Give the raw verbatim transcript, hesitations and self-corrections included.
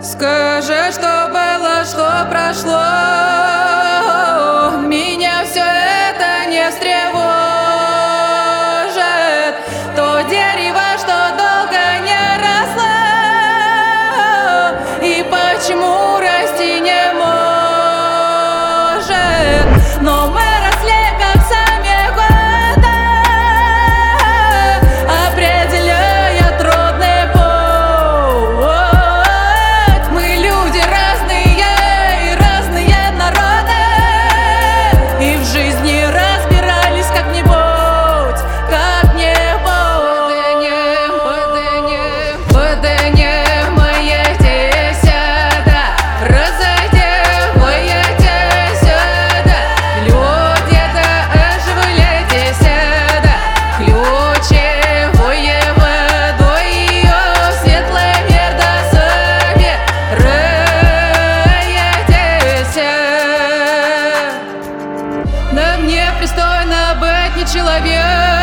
Скажи, что было, что прошло. Меня все это не встревожит. То дерево, что долго не росло, и почему расти не может. Но мы росли, как сами годы, определяя трудный путь. Мы люди разные и разные народы, и в жизни разбирались как-нибудь, как-нибудь. Подынем, подынем мои сюда, разойдем сюда, люди-то оживляйте сюда, ключевое водой светлый мир до себе раетесь. Да мне пристойно быть не человек.